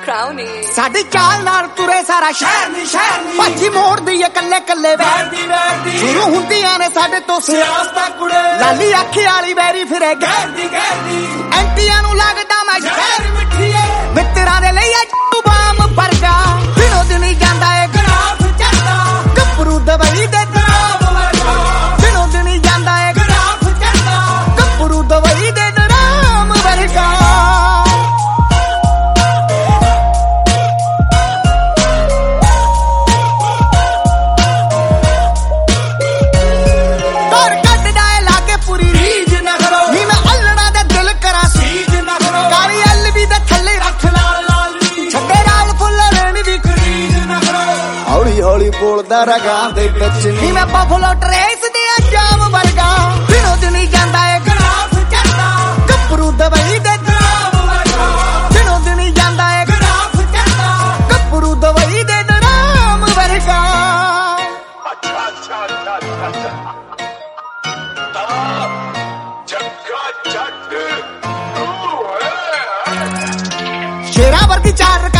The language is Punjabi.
crown ਏ। ਸਾਡੀ ਚਾਲ ਨਾਲ ਤੁਰੇ ਸਾਰਾ ਸ਼ਹਿਰ ਨੀ ਭਾਜੀ ਮੋੜਦੀ ਏ ਕੱਲੇ ਕੱਲੇ ਵੈਰਦੀ ਸ਼ੁਰੂ ਹੁੰਦੀਆਂ ਨੇ ਸਾਡੇ ਤੋਂ ਸਿਆਸਤਾਂ ਕੁੜੇ ਲਾਲੀ ਅੱਖੀ ਵਾਲੀ ਵੈਰੀ ਫਿਰੇ ਗੈਰਦੀ ਐਂਟੀਆਂ ਨੂੰ ਲੱਗਦਾ ਮੈਂ ਸ਼ਹਿਰ ਮਿੱਠੀਏ ਮਿੱਤਰਾਂ ਦੇ ਲਈ ਤੂੰ ਬਾਮ ਵਰਗਾ ਦਿਨੋਂ ਦਿਨ ਜਾਂਦਾ ਏ ਗਰਾਫ ਚੜਦਾ ਗੱਭਰੂ ਦਵਾਈ ਦੇ ਗਰਾਫ ਵਰਗਾ ਦਿਨੋਂ ਦਿਨ ਜਾਂਦਾ ਏ ਗਰਾਫ ਚੜਦਾ ਗੱਭਰੂ ਦਵਾਈ ਦੇ ਗਰਾਮ ਵਰਗਾ ਹੌਲੀ ਬੋਲਦਾ ਰਗਾ ਦੇ ਵਿੱਚ ਨੀ ਮੈਂ ਬਫਲੋ ਟਰੇਸ ਦੇ ਜਾਮ ਵਰਗਾ ਦਿਨੋਂ ਦਿਨ ਜਾਂਦਾ ਏ ਗਰਾਫ ਚੜਦਾ ਗੱਭਰੂ ਦਵਾਈ ਦੇ ਗਰਾਫ ਵਰਗਾ ਦਿਨੋਂ ਦਿਨ ਜਾਂਦਾ ਏ ਗਰਾਫ ਚੜਦਾ ਗੱਭਰੂ ਦਵਾਈ ਦੇ ਗਰਾਮ ਵਰਗਾ ਸ਼ੇਰਾਂ ਵਰਗੀ ਚਾਰ